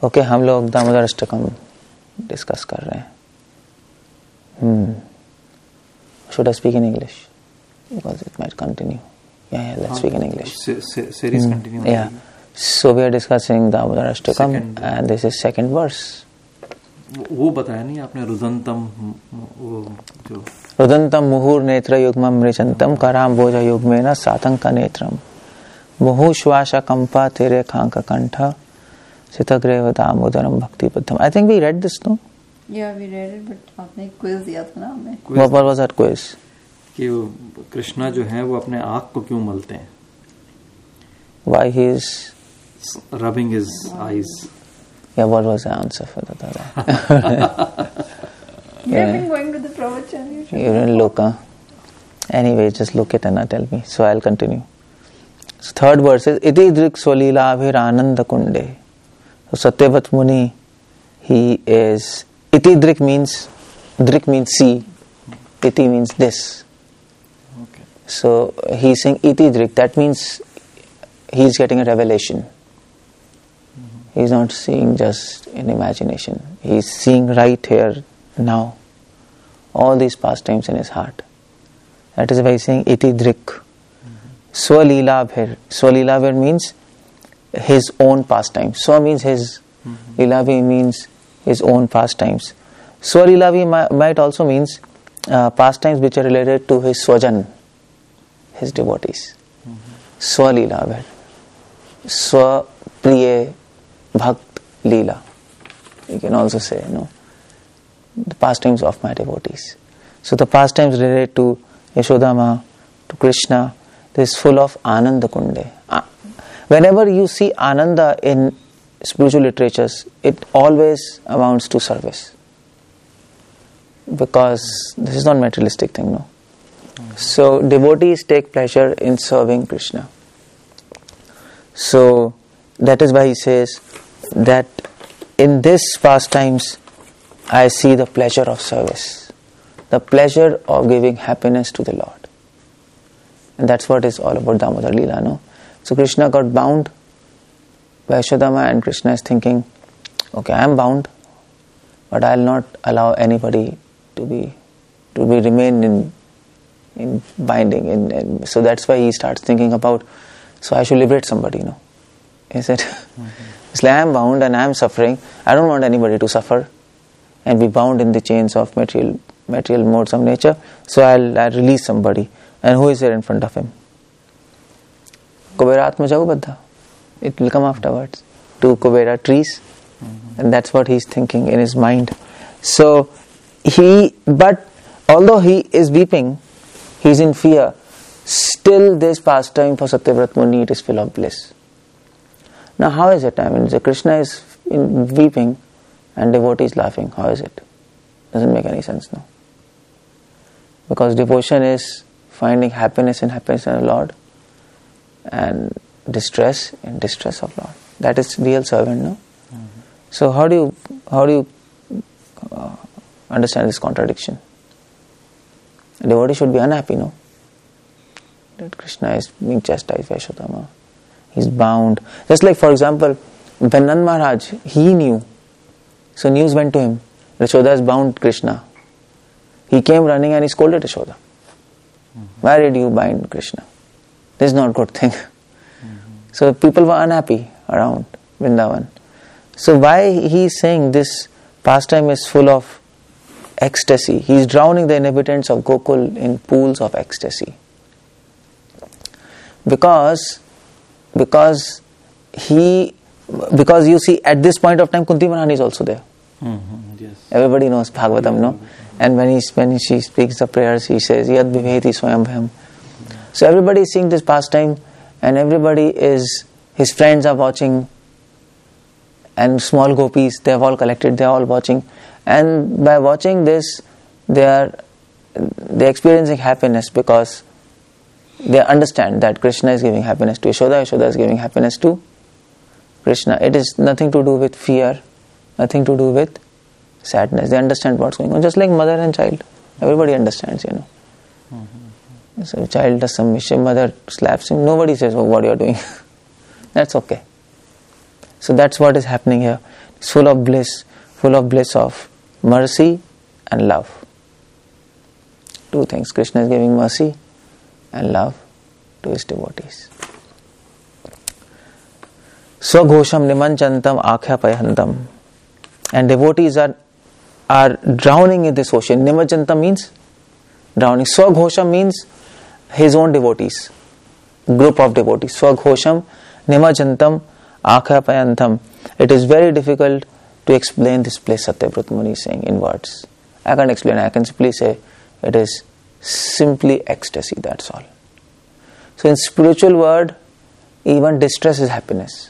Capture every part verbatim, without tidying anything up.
Okay, हम लोग Damodar Ashtakam discuss कर रहे हैं. Hmm. Should I speak in English? Because it might continue. Yeah, yeah, let's speak in English. Series hmm. continue. Yeah. So we are discussing Damodar Ashtakam and this is second verse. वो बताया नहीं आपने, रुदंतम वो जो रुदंतम मुहुर नेत्र युग्मम मृचंतम कराम बोझ युग्मेन सातंक नेत्रम मुहु श्वास कंपा तेरे खांक कंठ सितग्रेव दामोदरम भक्ति बुद्धम. I think we read this, no? Yeah, we read it, but आपने quiz दिया था ना हमें. What was that quiz? कि कृष्णा जो है वो अपने आँख को क्यों मलते हैं? Why he is rubbing his eyes. Yeah, what was the answer for that? You have been going to the pravachan. You didn't look, huh? Anyway, just look it and not tell me. So I'll continue. So third verse is Iti drik swalila abhir ananda kunde. So Satyavat Muni, he is Iti drik means drik means see. Iti means this. Okay. So he's saying Iti drik. That means he's getting a revelation. He's not seeing just in imagination. He's seeing right here, now. All these pastimes in his heart. That is why he's saying Iti drik. Swalilabhir. Swalilabhir means his own pastimes. Swa means his. Mm-hmm. Lilavi means his own pastimes. Swalilavi mi- might also means uh, pastimes which are related to his swajan, his devotees. Mm-hmm. Swalilabhir. Swa priye Bhakt Leela. You can also say, you know, the pastimes of my devotees. So the pastimes related to Yashodama, to Krishna, this is full of Ananda Kunde. Whenever you see Ananda in spiritual literatures, it always amounts to service. Because this is not materialistic thing, no. Mm-hmm. So devotees take pleasure in serving Krishna. So that is why he says that in this pastimes I see the pleasure of service, the pleasure of giving happiness to the Lord. And that's what is all about Damodar Leela, no? So Krishna got bound by Yashodama and Krishna is thinking, okay, I am bound, but I will not allow anybody to be to be remain in in binding. In, in so that's why he starts thinking about, so I should liberate somebody, no? Is it? Mm-hmm. It's like I am bound and I am suffering. I don't want anybody to suffer and be bound in the chains of material material modes of nature. So I'll, I'll release somebody. And who is there in front of him? Kubera Atma Jagabadha. It will come afterwards. Two Kubera trees. Mm-hmm. And that's what he's thinking in his mind. So he, but although he is weeping, he's in fear, still this pastime for Satyavrat Muni, it is full of bliss. Now how is it? I mean, the Krishna is in weeping and devotee is laughing. How is it? Doesn't make any sense, no? Because devotion is finding happiness in happiness in the Lord and distress in distress of Lord. That is real servant, no? Mm-hmm. So how do you how do you uh, understand this contradiction? A devotee should be unhappy, no? That Krishna is being chastised by Yashodama. He's bound. Just like, for example, when Nand Maharaj, he knew. So news went to him. Yashoda has bound Krishna. He came running and he scolded Yashoda. Mm-hmm. Why did you bind Krishna? This is not a good thing. Mm-hmm. So people were unhappy around Vrindavan. So why he is saying this pastime is full of ecstasy? He is drowning the inhabitants of Gokul in pools of ecstasy. Because Because he, because you see, at this point of time, Kunti Maharani is also there. Mm-hmm, yes. Everybody knows Bhagavatam, no? And when he when she speaks the prayers, he says, Yad viveti swayam bhayam. So everybody is seeing this pastime, and everybody is, his friends are watching, and small gopis, they have all collected, they are all watching. And by watching this, they are, they are experiencing happiness because they understand that Krishna is giving happiness to Yashoda, Yashoda is giving happiness to Krishna. It is nothing to do with fear, nothing to do with sadness. They understand what's going on, just like mother and child. Everybody understands, you know. Mm-hmm. So if child does some mischief, mother slaps him, nobody says, oh, what you are doing. That's okay. So that's what is happening here. It's full of bliss, full of bliss of mercy and love. Two things. Krishna is giving mercy and love to his devotees. Swaghosham nimanchantam akhyapayantam. And devotees are, are drowning in this ocean. Nimanchantam means drowning. Swaghosham means his own devotees. Group of devotees. Swaghosham nimanchantam akhyapayantam. It is very difficult to explain this place, Satyavrata Muni is saying in words. I can't explain. I can simply say it is simply ecstasy, that's all. So in spiritual world, even distress is happiness.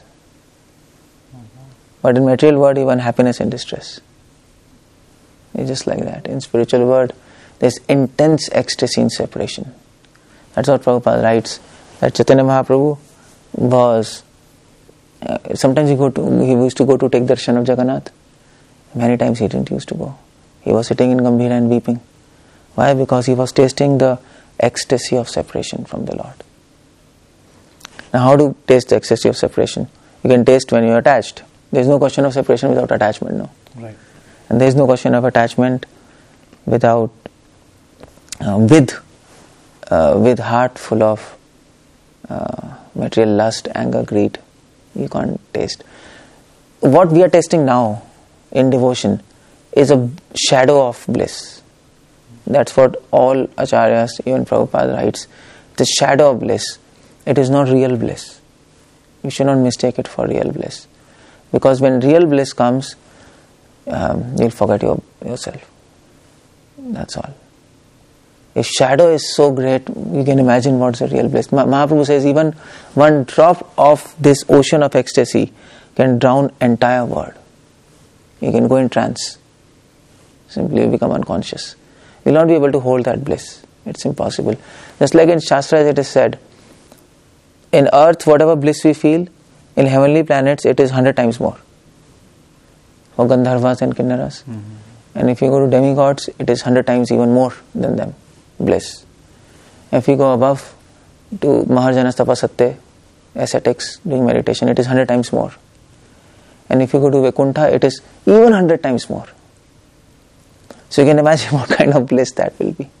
But in material world, even happiness and distress. It's just like that. In spiritual world, there's intense ecstasy in separation. That's what Prabhupada writes. That Chaitanya Mahaprabhu was, uh, sometimes he, go to, he used to go to take darshan of Jagannath. Many times he didn't used to go. He was sitting in Gambhira and weeping. Why? Because he was tasting the ecstasy of separation from the Lord. Now how to taste the ecstasy of separation? You can taste when you are attached. There is no question of separation without attachment, no. Right. And there is no question of attachment without, uh, with, uh, with heart full of uh, material lust, anger, greed. You can't taste. What we are tasting now in devotion is a shadow of bliss. That's what all acharyas, even Prabhupada writes. The shadow of bliss. It is not real bliss. You should not mistake it for real bliss. Because when real bliss comes, um, you'll forget your, yourself. That's all. If shadow is so great, you can imagine what's the real bliss. Mahaprabhu says even one drop of this ocean of ecstasy can drown entire world. You can go in trance. Simply become unconscious. You will not be able to hold that bliss. It's impossible. Just like in Shastras it is said, in earth whatever bliss we feel, in heavenly planets it is hundred times more. For Gandharvas and Kinnaras. Mm-hmm. And if you go to demigods, it is hundred times even more than them. Bliss. If you go above to Maharjanas Tapasatya, ascetics doing meditation, it is hundred times more. And if you go to Vaikuntha, it is even hundred times more. So you can imagine what kind of bliss that will be.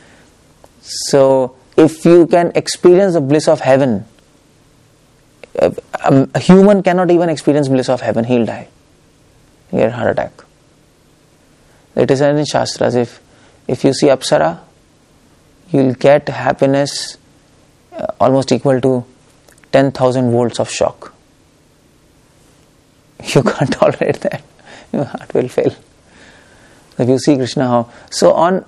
So if you can experience the bliss of heaven, a, a human cannot even experience bliss of heaven, he'll die. He'll get a heart attack. It is in Shastras, if, if you see Apsara, you'll get happiness uh, almost equal to ten thousand volts of shock. You can't tolerate that. Your heart will fail. If you see Krishna, how... So on...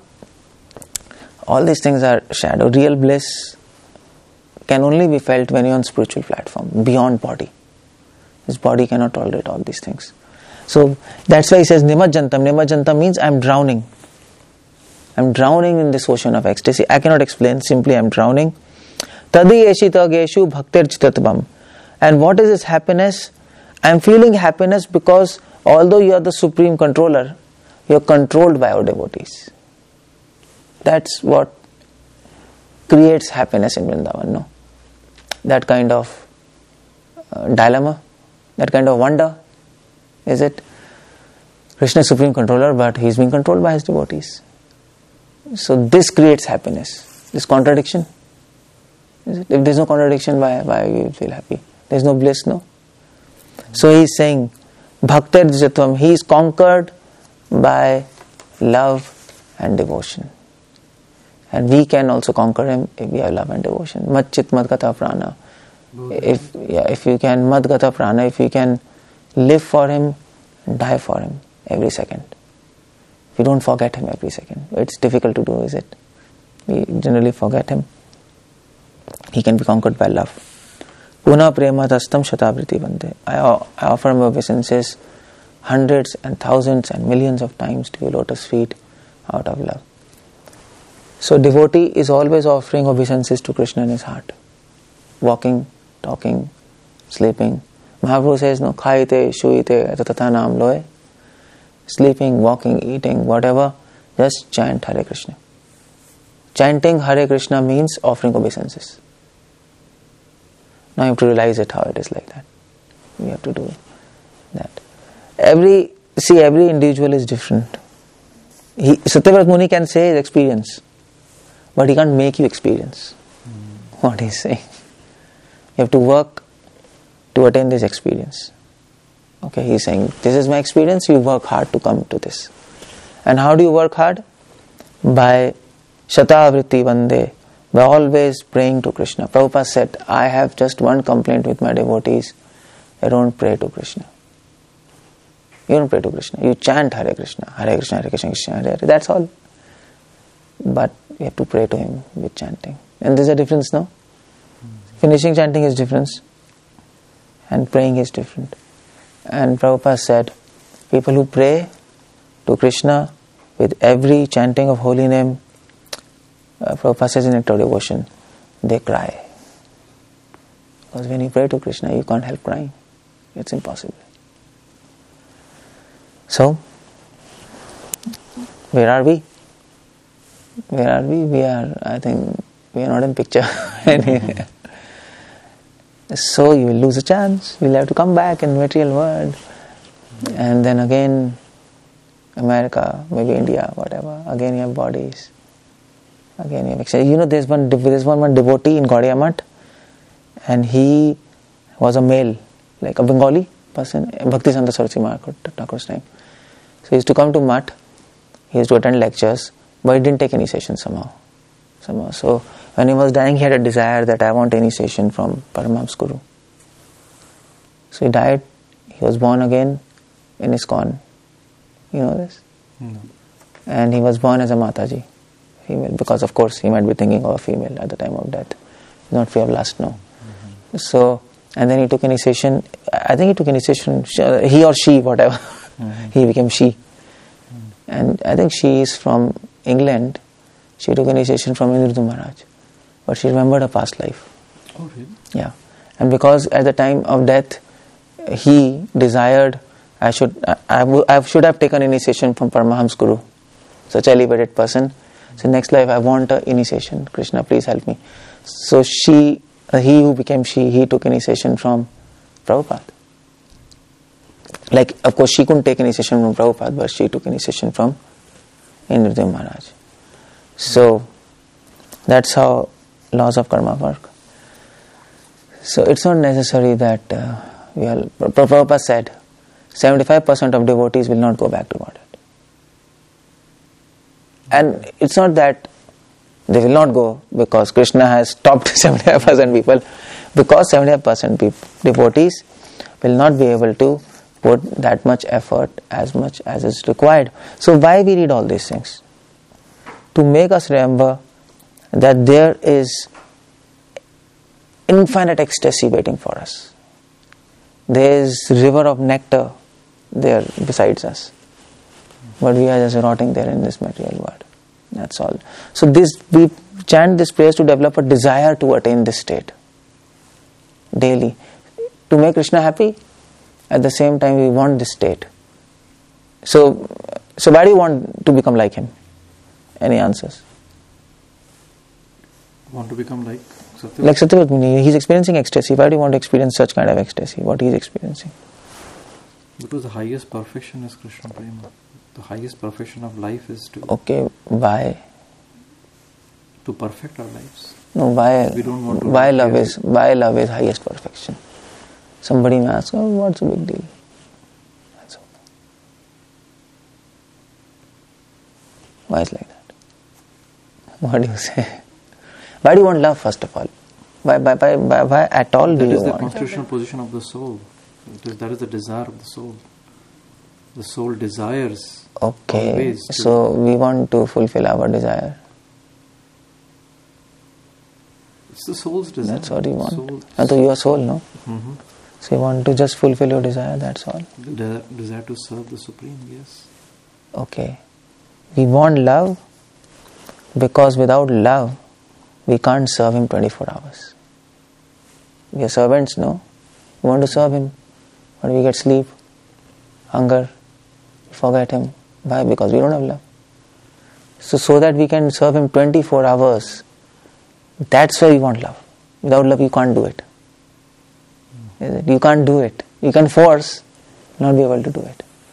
All these things are shadow. Real bliss can only be felt when you're on spiritual platform, beyond body. This body cannot tolerate all these things. So that's why he says Nimajjantam. Nimajjantam means I'm drowning. I'm drowning in this ocean of ecstasy. I cannot explain. Simply I'm drowning. Tadi eshita geshu bhaktir chitatvam. And what is this happiness? I'm feeling happiness because although you are the supreme controller, you are controlled by our devotees. That's what creates happiness in Vrindavan, no? That kind of uh, dilemma, that kind of wonder, is it? Krishna is supreme controller, but he is being controlled by his devotees. So this creates happiness. This contradiction, is it? If there is no contradiction, why why you feel happy? There is no bliss, no? So he is saying, Bhaktir Jatvam, he is conquered by love and devotion. And we can also conquer him if we have love and devotion. Mat chit mad gata prana. If yeah, if you can mad gata prana, if you can live for him, die for him every second. We don't forget him every second. It's difficult to do, is it? We generally forget him. He can be conquered by love. Puna prema tastam shatavriti bande. I, I offer my obeisances hundreds and thousands and millions of times to your lotus feet out of love. So devotee is always offering obeisances to Krishna in his heart. Walking, talking, sleeping. Mahaprabhu says, no, khaite, shuite, tatata naam loe. Sleeping, walking, eating, whatever, just chant Hare Krishna. Chanting Hare Krishna means offering obeisances. Now you have to realize it, how it is like that. We have to do that. every, see, every individual is different. He, Satyavrat Muni can say his experience, but he can't make you experience mm. what he's saying. You have to work to attain this experience. Okay, he's saying, this is my experience, you work hard to come to this. And how do you work hard? By Shatavritti Vande, by always praying to Krishna. Prabhupada said, I have just one complaint with my devotees, I don't pray to Krishna. You don't pray to Krishna, you chant Hare Krishna, Hare Krishna, Hare Krishna, Krishna Hare Hare, that's all. But you have to pray to him with chanting. And there's a difference, no? Mm-hmm. Finishing chanting is different, and praying is different. And Prabhupada said, people who pray to Krishna with every chanting of holy name, uh, Prabhupada says in Nectar Devotion, they cry. Because when you pray to Krishna, you can't help crying. It's impossible. So, where are we? Where are we? We are, I think, we are not in picture. So you will lose a chance. You'll have to come back in material world. And then again, America, maybe India, whatever. Again you have bodies. Again you have exchange. You know, there's one, there's one, one devotee in Gaudiya Math, and he was a male, like a Bengali person, Bhaktisanta Saraswati Maharaj Thakur's name. So he used to come to Math, he used to attend lectures, but he didn't take initiation somehow. somehow. So when he was dying, he had a desire that I want initiation from Paramahamsa Guru. So he died, he was born again in ISKCON. You know this? No. And he was born as a Mataji, female, because of course he might be thinking of a female at the time of death. Not free of lust, no. Mm-hmm. So, and then he took initiation, I think he took initiation, he or she, whatever, mm-hmm. he became she. Mm-hmm. And I think she is from England. She took initiation from Indridu Maharaj. But she remembered her past life. Oh, really? Yeah. And because at the time of death, he desired, I should I, I, w- I should have taken initiation from Paramahamsa Guru, such an elevated person. So next life I want an initiation. Krishna, please help me. So she, uh, he who became she, he took initiation from Prabhupada. Like, of course, she couldn't take initiation from Prabhupada, but she took initiation from Indradev Maharaj. So, that's how laws of karma work. So, it's not necessary that uh, we all, Prabhupada said, seventy-five percent of devotees will not go back to Godhead. And it's not that they will not go because Krishna has stopped seventy-five percent people, because seventy-five percent people, devotees will not be able to put that much effort as much as is required. So why we read all these things? To make us remember that there is infinite ecstasy waiting for us. There is river of nectar there besides us. But we are just rotting there in this material world. That's all. So this, we chant this prayers to develop a desire to attain this state daily. To make Krishna happy, at the same time we want this state. So, so why do you want to become like him? Any answers? Want to become like Satyavrat? Like Satyavrat Muni, he's experiencing ecstasy. Why do you want to experience such kind of ecstasy? What he's experiencing? Because the highest perfection is Krishna Prema. The highest perfection of life is to... Okay, why? To perfect our lives. No, why? We don't want to... Why love is, why love is highest perfection? Somebody may ask, oh, what's the big deal? That's all. Why is like that? What do you say? Why do you want love, first of all? Why, why, why, why, why at all do you want? That is the constitutional position of the soul. It is, that is the desire of the soul. The soul desires. Okay, so we want to fulfill our desire. It's the soul's desire. That's what you want. Soul. And to your soul, no? Mm-hmm. So you want to just fulfill your desire, that's all. The de- desire to serve the Supreme, yes. Okay. We want love because without love, we can't serve him twenty-four hours. We are servants, no? We want to serve him, but we get sleep, hunger, forget him. Why? Because we don't have love. So, so that we can serve him twenty-four hours, that's why we want love. Without love, you can't do it. You can't do it. You can force, not be able to do it.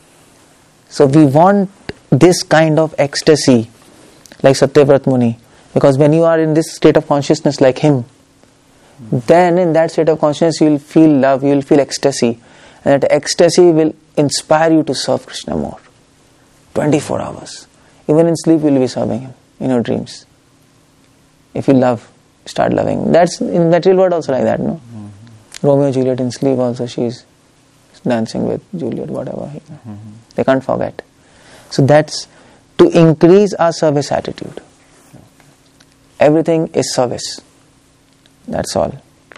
So we want this kind of ecstasy, like Satyavrat Muni, because when you are in this state of consciousness like him, then in that state of consciousness you will feel love, you will feel ecstasy, and that ecstasy will inspire you to serve Krishna more. twenty-four hours. Even in sleep you will be serving him, in your dreams. If you love, start loving. That's in material world also like that, no? Mm-hmm. Romeo and Juliet in sleep also, she's dancing with Juliet, whatever. You know. Mm-hmm. They can't forget. So that's to increase our service attitude. Okay. Everything is service. That's all.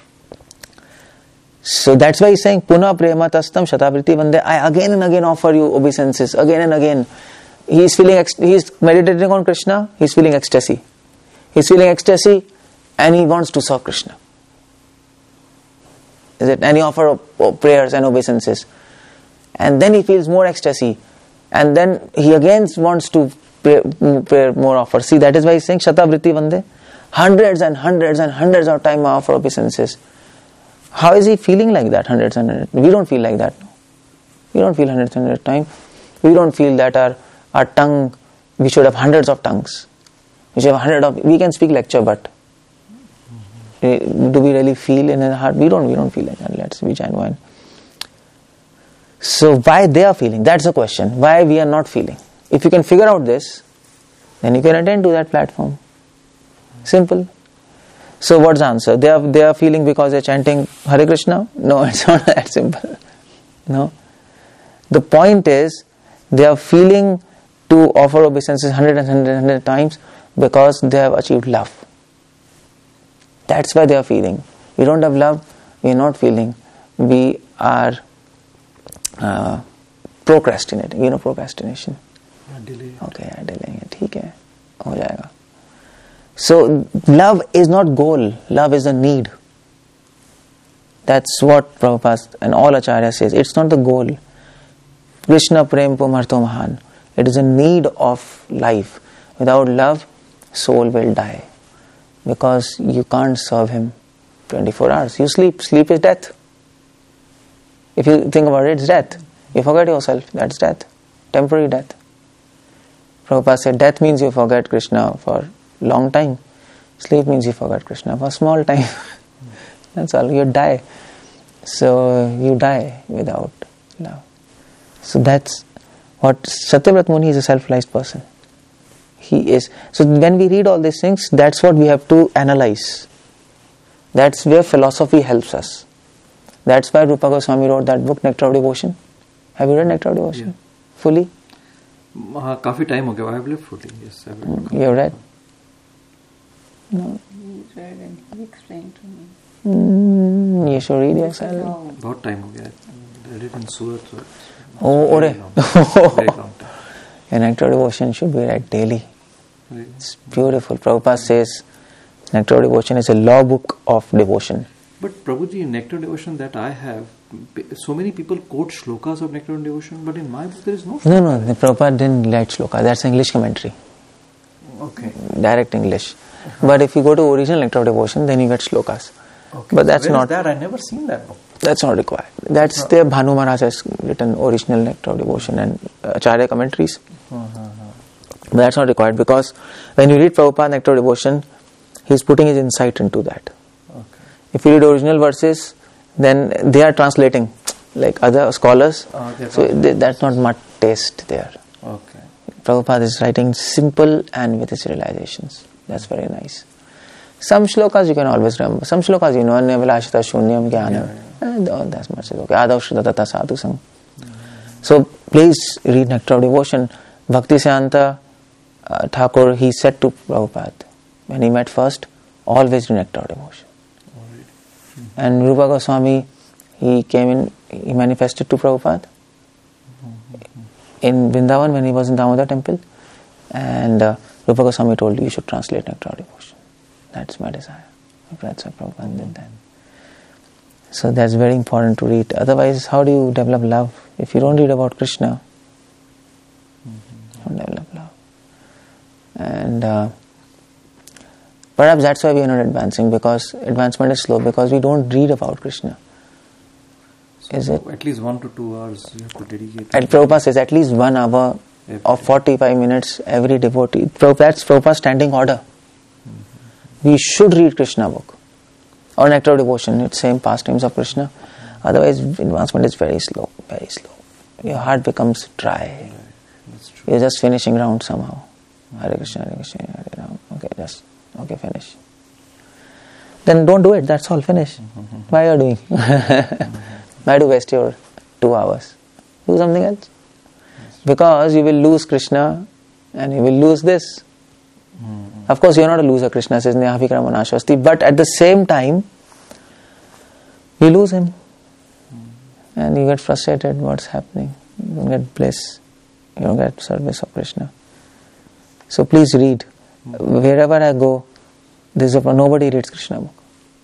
So that's why he's saying, Puna prema tastam shatavriti vande. I again and again offer you obeisances, again and again. He is feeling, he is meditating on Krishna, he is feeling ecstasy. He is feeling ecstasy and he wants to serve Krishna. Is it? And he offers prayers and obeisances. And then he feels more ecstasy. And then he again wants to pray, pray more offer. See, that is why he's saying shatavriti vande. Hundreds and hundreds and hundreds of time I offer obeisances. How is he feeling like that? Hundreds and hundreds. We don't feel like that. We don't feel hundreds and hundreds of time. We don't feel that our, our tongue, we should have hundreds of tongues. We should have hundred of, we can speak lecture, but mm-hmm. do we really feel in our heart? We don't, we don't feel like that. Let's be genuine. So why they are feeling? That's the question. Why we are not feeling? If you can figure out this, then you can attend to that platform. Simple. So what's the answer? They are they are feeling because they're chanting Hare Krishna? No, it's not that simple. No. The point is, they are feeling to offer obeisances hundred and hundred and hundred times because they have achieved love. That's why they are feeling. We don't have love, we are not feeling. We are uh, procrastinating. You know procrastination? Yeah, delay. Okay, yeah, delaying it. ठीक है, हो जाएगा. So, love is not goal, love is a need. That's what Prabhupada and all Acharyas says. It's not the goal. Krishna prem pumarto mahan. It is a need of life. Without love, soul will die. Because you can't serve him twenty-four hours. You sleep. Sleep is death. If you think about it, it's death. You forget yourself. That's death. Temporary death. Prabhupada said, death means you forget Krishna for long time. Sleep means you forget Krishna for small time. That's all. You die. So you die without love. So that's what Satyavrat Muni is, a self-realized person. He is. So when we read all these things, that's what we have to analyze. That's where philosophy helps us. That's why Rupa Goswami wrote that book, Nectar of Devotion. Have you read Nectar of Devotion? Yeah. Fully? Uh, काफी time हो गया. I have read fully. Yes, I have read. You have read? No. He read and he explained to me. Mm, you should read yourself. बहुत time हो गया. I read it in Surat. So oh, very ore. long, very long time. An Nectar of Devotion should be read daily. Right. It's beautiful. Prabhupada says Nectar of Devotion is a law book of devotion. But Prabhuji, in Nectar of Devotion that I have, so many people quote shlokas of Nectar of Devotion, but in my book there is no shloka. No, no, the Prabhupada didn't write shloka. That's English commentary. Okay. Direct English. But if you go to original Nectar of Devotion, then you get shlokas. Okay. But that's Where not. Is that? I never seen that book. That's not required. That's no. There Bhanu Maharaj has written original Nectar of Devotion and Acharya commentaries. Uh-huh. But that's not required because when you read Prabhupada Nectar of Devotion, he's putting his insight into that. Okay. If you read original verses, then they are translating like other scholars. Uh, so they, that's not much taste there. Okay. Prabhupada is writing simple and with his realizations. That's very nice. Some shlokas you can always remember. Some shlokas you know, Anyavilashita Shunyam Jnana. That's much is okay. Adav Shrita Tata Sadhu Sang. So please read Nectar of Devotion. Bhakti Siddhanta uh, Thakur, he said to Prabhupada, when he met first, always read Nectar of Devotion. Mm-hmm. And Rupa Goswami, he came in, he manifested to Prabhupada mm-hmm. in Vrindavan when he was in Damodar temple. And uh, Rupa Goswami told you, you should translate Nectar of Devotion. That's my desire. That's why Prabhupada did that. So that's very important to read. Otherwise, how do you develop love? If you don't read about Krishna, mm-hmm. you don't develop love. And uh, perhaps that's why we are not advancing, because advancement is slow, because we don't read about Krishna. So Is it? At least one to two hours you have to dedicate. And Prabhupada says at least one hour Every or day. forty-five minutes every devotee. Prabhupada- That's Prabhupada's standing order. We should read Krishna book or Nectar of Devotion. It's same pastimes of Krishna. Otherwise, advancement is very slow, very slow. Your heart becomes dry. Right. That's true. You're just finishing round somehow. Hare Krishna, Hare Krishna, Hare Ram. Okay, just okay, finish. Then don't do it. That's all. Finish. Why are you doing? Why do you waste your two hours? Do something else. Because you will lose Krishna, and you will lose this. Mm-hmm. Of course, you are not a loser. Krishna says, "Nehavikram anashvasti." But at the same time, you lose him, mm-hmm. and you get frustrated. What's happening? You don't get bliss. You don't get service of Krishna. So please read. Mm-hmm. Wherever I go, there's a, nobody reads Krishna book.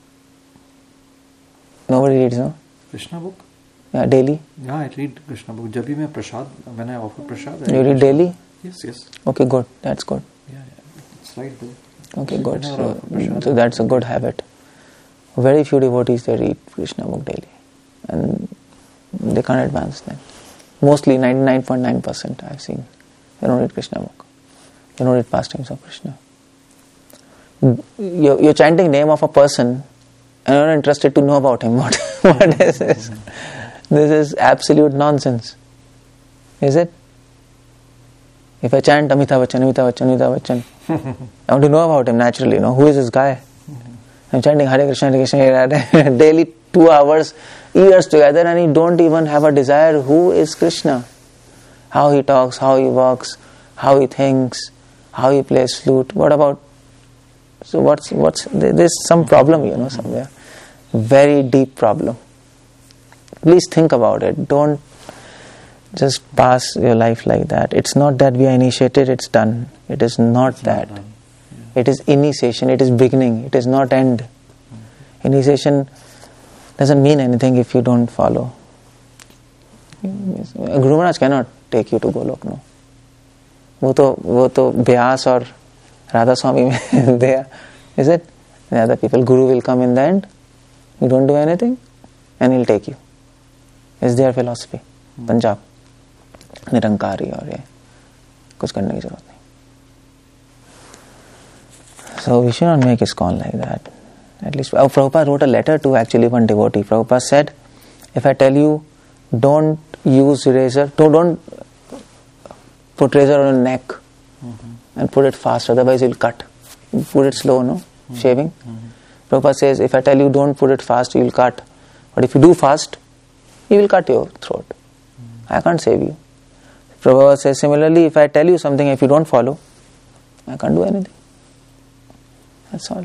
Nobody reads, no? Krishna book? Yeah, daily. Yeah, I read Krishna book. Jab bhi main prasad, when I offer prasad, I You read Krishna. daily? Yes, yes. Okay, good. That's good. Yeah, yeah. It's right there. Okay, good. Whenever I So, offer prasad, so that's a good habit. Very few devotees, they read Krishna book daily. And they can't advance then. Mostly ninety-nine point nine percent I've seen. They don't read Krishna book. They don't read pastimes of Krishna. You're, you're chanting name of a person and you're not interested to know about him. What, what is this? This is absolute nonsense. Is it? If I chant Amitabh Bachchan, Amitabh Bachchan, Amitabh Bachchan, I want to know about him naturally. You know, who is this guy? I'm chanting Hare Krishna, Hare Krishna, Hare Hare, daily two hours, years together, and you don't even have a desire. Who is Krishna? How he talks, how he walks, how he thinks, how he plays flute. What about? So what's what's there's some problem, you know, somewhere. Very deep problem. Please think about it. Don't just pass your life like that. It's not that we are initiated, it's done. It is not It's that. not done. It is initiation, it is beginning, it is not end. Initiation doesn't mean anything if you don't follow. Guru Maharaj cannot take you to Golok, no. वो तो वो तो व्यास और राधा स्वामी में there, is it? The other people, Guru will come in the end. You don't do anything, and he'll take you. Is their philosophy. Punjab, Nirankari और ये कुछ करने की जरूरत नहीं. So we should not make ISKCON like that. At least, oh, Prabhupada wrote a letter to actually one devotee. Prabhupada said, if I tell you, don't use razor, don't, don't put razor on your neck mm-hmm. and put it fast, otherwise you'll cut. Put it slow, no? Mm-hmm. Shaving. Mm-hmm. Prabhupada says, if I tell you don't put it fast, you'll cut. But if you do fast, you will cut your throat. Mm-hmm. I can't save you. Prabhupada says, similarly, if I tell you something, if you don't follow, I can't do anything. That's all.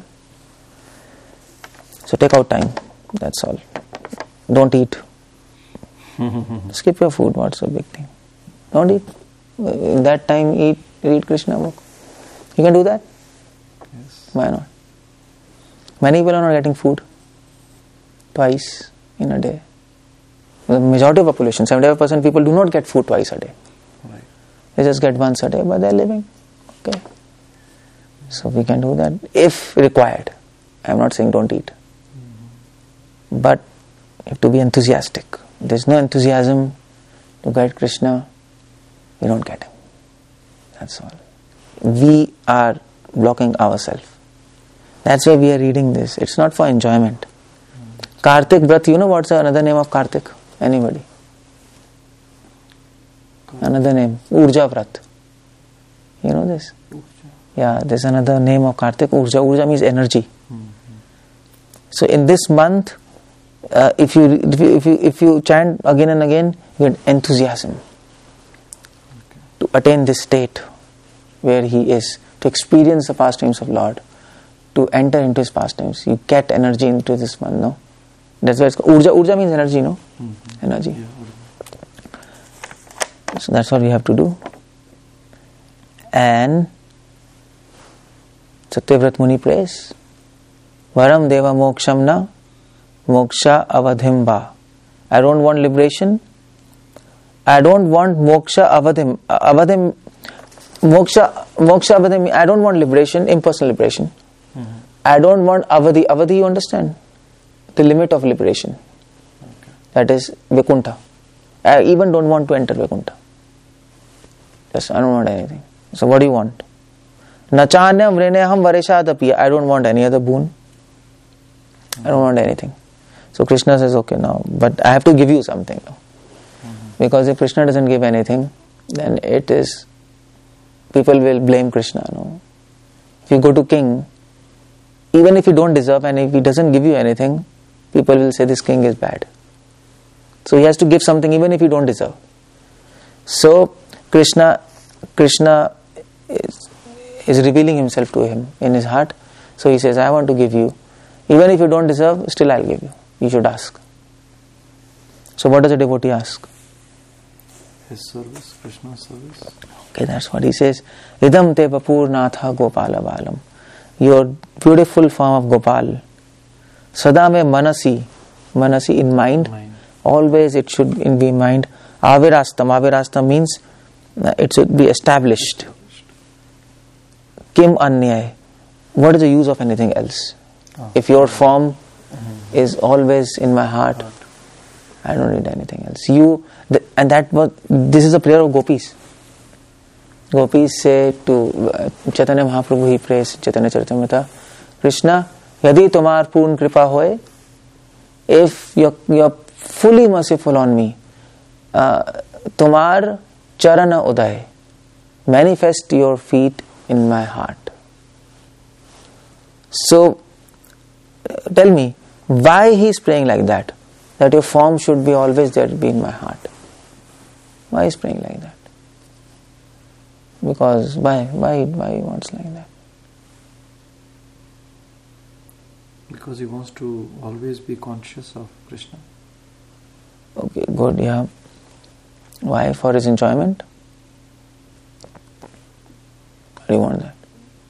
So take out time. That's all. Don't eat. Skip your food. What's the big thing? Don't eat. In that time, eat, read Krishna book. You can do that? Yes. Why not? Many people are not getting food twice in a day. The majority of population, seventy-five percent people do not get food twice a day. Right. They just get once a day, but they are living. Okay. So we can do that if required. I am not saying don't eat. Mm-hmm. But you have to be enthusiastic. If there is no enthusiasm to get Krishna, you don't get him. That's all. We are blocking ourselves. That's why we are reading this. It's not for enjoyment. Mm-hmm. Kartik Vrat, you know what's another name of Kartik? Anybody? Kartik. Another name, Urja Vrat. You know this? Urja. Yeah, there's another name of Kartik, Urja. Urja means energy. Mm-hmm. So in this month, uh, if you if you if you if you chant again and again, you get enthusiasm okay. to attain this state where he is, to experience the pastimes of Lord, to enter into his pastimes. You get energy into this month, no? That's why it's called Urja. Urja means energy, no? Mm-hmm. Energy. Yeah. So that's what we have to do. And Satyavrat Muni prays, Varam Deva Moksham Na Moksha Avadhim Va. I don't want liberation. I don't want Moksha Avadhim. Avadhim, Moksha, Moksha Avadhim, I don't want liberation, impersonal liberation. Mm-hmm. I don't want Avadhi. Avadhi, you understand? The limit of liberation. Okay. that is Vaikuntha. I even don't want to enter Vaikuntha. Just, I don't want anything. So what do you want? Nachanyam vreneham vareshadapi. I don't want any other boon. I don't want anything. So Krishna says, okay, now, but I have to give you something now. Mm-hmm. Because if Krishna doesn't give anything, then it is, people will blame Krishna. No? If you go to king, even if you don't deserve and if he doesn't give you anything, people will say this king is bad. So he has to give something even if you don't deserve. So Krishna, Krishna is, is revealing himself to him in his heart. So he says, I want to give you. Even if you don't deserve, still I'll give you. You should ask. So what does a devotee ask? His service, Krishna's service. Okay, that's what he says. Idam te vapurnatha gopala balam. Your beautiful form of Gopal. Sada me manasi. Manasi in mind. mind. Always it should be in mind. Avirastam. Avirastam means it should be established. Kim anyay. What is the use of anything else? Oh. If your form mm-hmm. is always in my heart, heart, I don't need anything else. You the, and that was this is a prayer of gopis. Gopis say to uh, Chaitanya Mahaprabhu, he prays Chaitanya Charitamrita, Krishna, yadi tomar purn kripa hoye, if you're, you're fully merciful on me, uh, tomar charana uday, manifest your feet in my heart. So tell me, why he is praying like that? That your form should be always there, be in my heart. Why he is praying like that? Because why? Why? Why he wants like that? Because he wants to always be conscious of Krishna. Okay, good. Yeah. Why? For his enjoyment? How do you want that?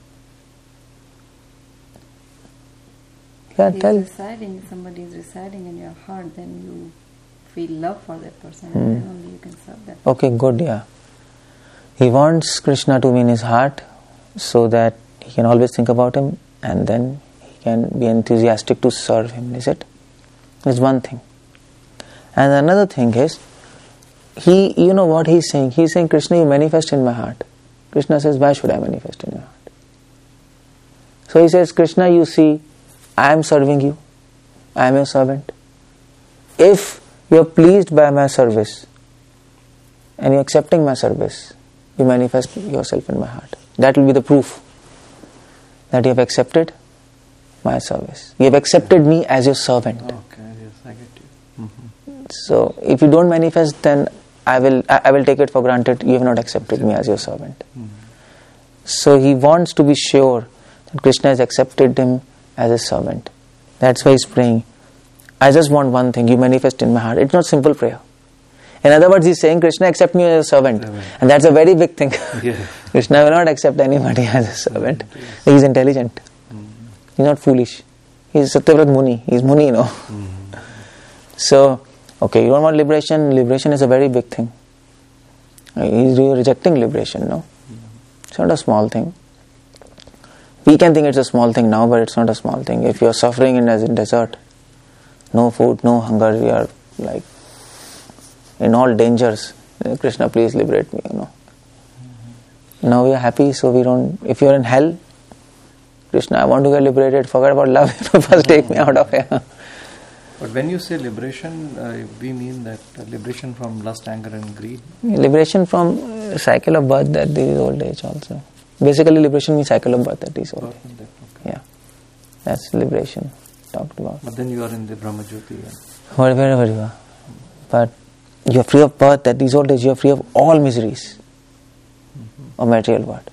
Yeah, He's tell. residing, somebody is residing in your heart, then you feel love for that person, Hmm. and then only you can serve that. Okay, good, yeah. He wants Krishna to be in his heart so that he can always think about him and then he can be enthusiastic to serve him, is it? That's one thing. And another thing is, he, you know what he's saying? He's saying, Krishna, you manifest in my heart. Krishna says, why should I manifest in your heart? So he says, Krishna, you see, I am serving you. I am your servant. If you are pleased by my service and you are accepting my service, you manifest yourself in my heart. That will be the proof that you have accepted my service. You have accepted me as your servant. Okay, yes, I get you. Mm-hmm. So if you don't manifest, then I will I, I will take it for granted you have not accepted me as your servant. Mm-hmm. So he wants to be sure that Krishna has accepted him as a servant. That's why he's praying. I just want one thing, you manifest in my heart. It's not simple prayer. In other words, he's saying, Krishna, accept me as a servant. servant. And that's a very big thing. Yeah. Krishna will not accept anybody as a servant. Yes. He's intelligent. Mm-hmm. He's not foolish. He's Satyavrat Muni. He's Muni, you know. Mm-hmm. So, okay, you don't want liberation. Liberation is a very big thing. He's rejecting liberation, no? Mm-hmm. It's not a small thing. We can think it's a small thing now, but it's not a small thing. If you're suffering in a desert, no food, no hunger, you are like in all dangers. Krishna, please liberate me, you know. Mm-hmm. Now we are happy, so we don't. If you're in hell, Krishna, I want to get liberated. Forget about love. First, take me out of here. But when you say liberation, uh, we mean that uh, liberation from lust, anger, and greed. Liberation from uh, cycle of birth, that is old age also. Basically, liberation means cycle of birth, that is old age. Okay. Yeah, that's liberation talked about. But then you are in the Brahma Jyoti. And wherever you are, but you are free of birth. At these old age, you are free of all miseries mm-hmm. of material world.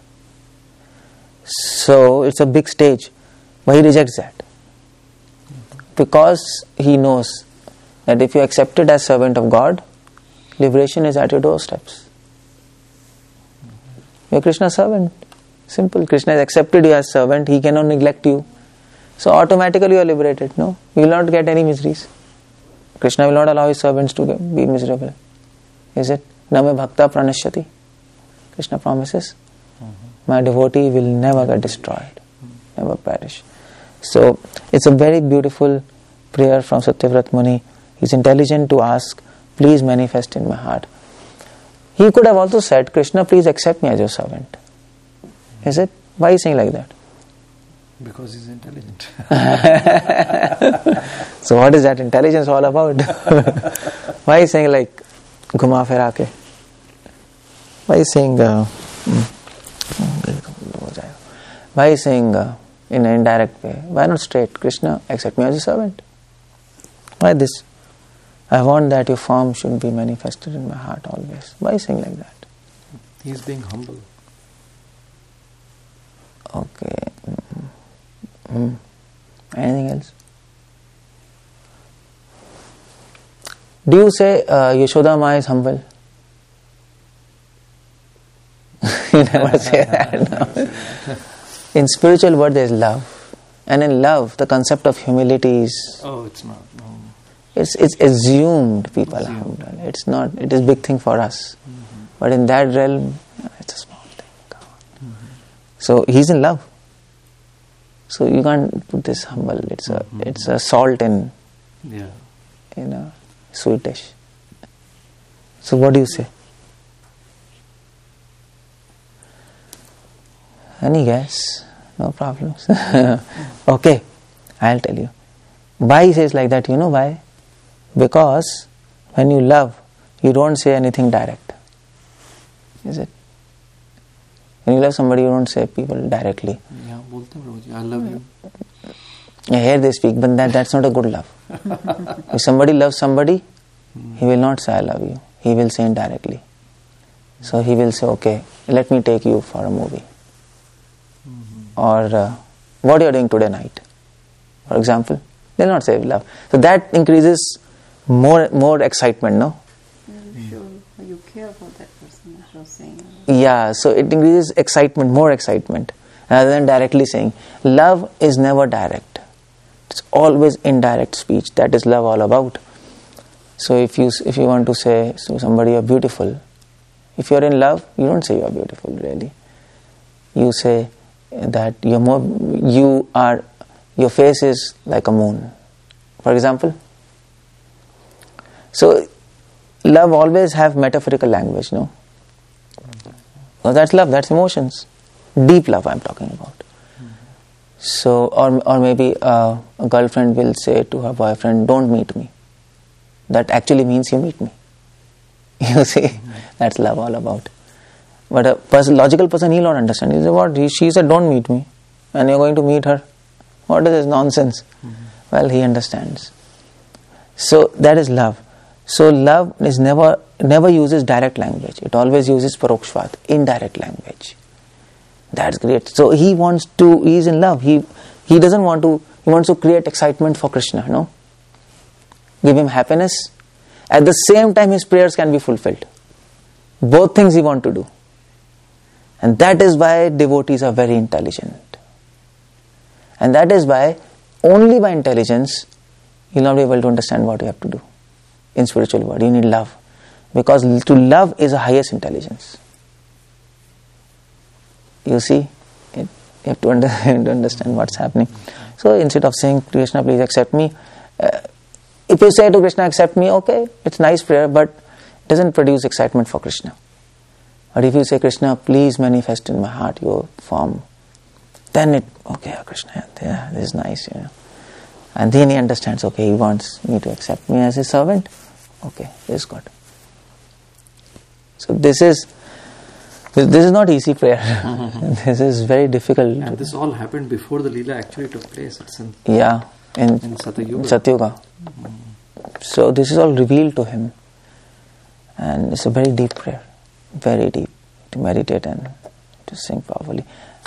So it's a big stage, but he rejects that mm-hmm. because he knows that if you accept it as servant of God, liberation is at your doorsteps. Mm-hmm. You are Krishna's servant. Simple. Krishna has accepted you as servant. He cannot neglect you. So automatically you are liberated. No, you will not get any miseries. Krishna will not allow his servants to be miserable. Is it? Na me bhakta pranashyati. Krishna promises, mm-hmm. my devotee will never get destroyed, mm-hmm. never perish. So it's a very beautiful prayer from Satyavrat Muni. He's intelligent to ask, please manifest in my heart. He could have also said, Krishna, please accept me as your servant. Is it? Why is he saying like that? Because he's intelligent. So what is that intelligence all about? Why is he saying like, Ghuma Fira ke? Why is he saying, uh, why is he saying uh, in an indirect way? Why not straight? Krishna, accept me as your servant. Why this? I want that your form should be manifested in my heart always. Why is he saying like that? He's being humble. Okay. Mm. Anything else? Do you say uh, Yashoda Ma is humble? You never say that. No. In spiritual world there is love. And in love the concept of humility is... Oh, it's not. No. It's it's assumed people are Assumed. humble. It's not, it is big thing for us. Mm-hmm. But in that realm, it's a small thing. Come on. Mm-hmm. So he's in love. So you can't put this humble. It's a mm-hmm. it's a salt in, Yeah. you know, sweet dish. So what do you say? Any guess? No problems. Okay, I'll tell you. Why he says like that, you know why? Because when you love, you don't say anything direct. Is it? When you love somebody, you don't say people directly. Yeah, bolte hain Prabhuji, I love you. Yeah, here they speak, but that, that's not a good love. If somebody loves somebody, he will not say I love you. He will say indirectly. So he will say, okay, let me take you for a movie. Mm-hmm. Or uh, what are you doing today night? For example, they will not say love. So that increases more more excitement, no? I'm sure you care about that person that you're saying. Yeah, so it increases excitement, more excitement, rather than directly saying. Love is never direct. It's always indirect speech. That is love all about. So if you if you want to say to somebody you're beautiful, if you're in love, you don't say you're beautiful really. You say that you're more, you are, your face is like a moon, for example. So love always have metaphorical language, no? So that's love, that's emotions. Deep love I'm talking about. Mm-hmm. So, or or maybe uh, a girlfriend will say to her boyfriend, don't meet me. That actually means you meet me. You see, mm-hmm. That's love all about. But a person, logical person, he'll not understand. He'll say, what? He, she said, don't meet me. And you're going to meet her. What is this nonsense? Mm-hmm. Well, he understands. So that is love. So love is never never uses direct language. It always uses parokshvat, indirect language. That's great. So he wants to, he is in love. He he doesn't want to, he wants to create excitement for Krishna, no? Give him happiness. At the same time his prayers can be fulfilled. Both things he wants to do. And that is why devotees are very intelligent. And that is why only by intelligence you'll not be able to understand what you have to do. In spiritual world, you need love. Because to love is the highest intelligence. You see, it, you have to, under, to understand what's happening. So instead of saying, Krishna, please accept me, uh, if you say to Krishna, accept me, okay, it's nice prayer, but it doesn't produce excitement for Krishna. But if you say, Krishna, please manifest in my heart your form, then it, okay, Krishna, yeah, this is nice, you know. And then he understands, okay, he wants me to accept me as his servant. Okay, this is good. So this is this is not easy prayer. Mm-hmm. This is very difficult. And this all happened before the Leela actually took place. It's in, yeah, in, in Satyuga. In Satyuga. Mm-hmm. So this is all revealed to him. And it's a very deep prayer. Very deep. To meditate and to sing powerfully.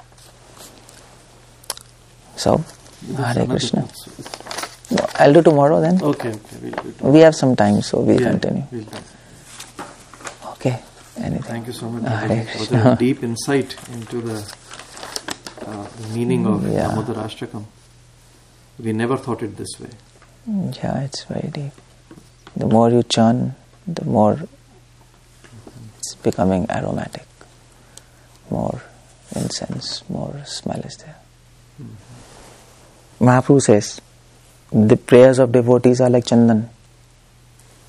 So, Hare Krishna. No, I'll do tomorrow then. Okay, okay. We'll do tomorrow. We have some time, so we'll yeah, continue. We'll okay. Anything. Thank you so much. Hare For the deep insight into the, uh, the meaning of yeah. Damodar Ashtakam. We never thought it this way. Yeah, it's very deep. The more you churn, the more it's becoming aromatic. More incense, more smell is there. Mm-hmm. Mahaprabhu says, the prayers of devotees are like chandan.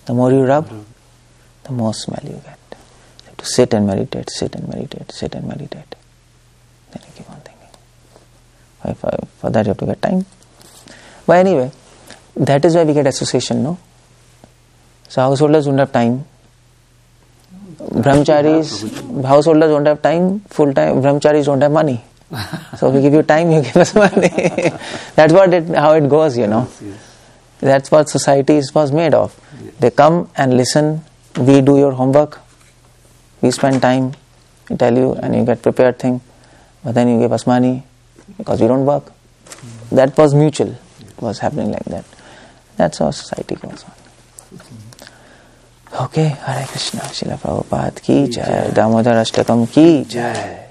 The more you rub, the more smell you get. You have to sit and meditate, sit and meditate, sit and meditate. Then you keep on thinking. For, for that you have to get time. But anyway, that is why we get association, no? So householders don't have time. Brahmacharis, householders don't have time, full time, brahmacharis don't have money. So we give you time, you give us money. That's what it, how it goes, you know. Yes, yes. That's what society was made of. Yeah. They come and listen, we do your homework, we spend time, we tell you, and you get prepared thing, but then you give us money because we don't work. Mm-hmm. That was mutual. It was happening like that. That's how society goes on. Okay, Hare Krishna, Srila Prabhupada ki jai, Damodar Ashtakam ki jai.